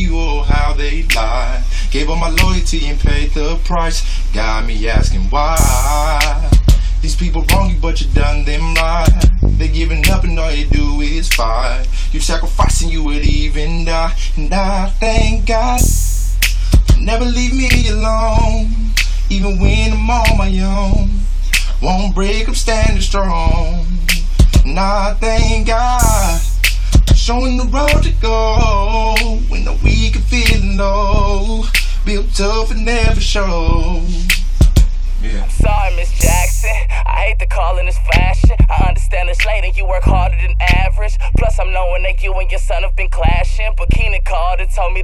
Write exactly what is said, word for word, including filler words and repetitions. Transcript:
me, oh how they lie. Gave up my loyalty and paid the price. Got me asking why. These people wrong you, but you done them right. They giving up and all you do is fight. You sacrificing, you would even die. And I thank God never leave me alone, even when I'm on my own. Won't break, I'm standing strong. And I thank God showing the road to go when the weak and feeling low. Built tough and never show. Yeah. I'm sorry, Miss Jackson, I hate to call in this fashion. I understand it's late and you work harder than average. Plus I'm knowing that you and your son have been clashing, but Keenan called and told me